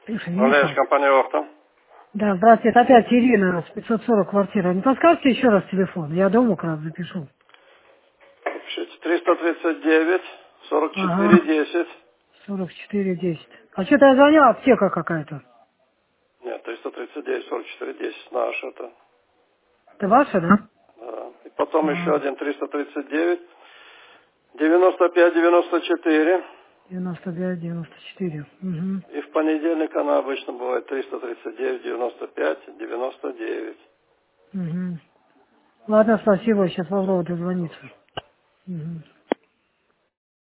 Слушай, Управляешь Миша. компания Охта. Да, здравствуйте, это опять Ирина с 540 квартира. Не подскажете еще раз телефон? Я дома как раз запишу. Пишите 339 44 Ага, 10. 4410. А что-то я звонила, аптека какая-то. Нет, 339 44 10 наш это. Это ваша, да? Да. И потом еще А, один 339 95 94. 95-94. Угу. И в понедельник она обычно бывает 339 95 99. Угу. Ладно, спасибо, сейчас попробую дозвониться. Угу.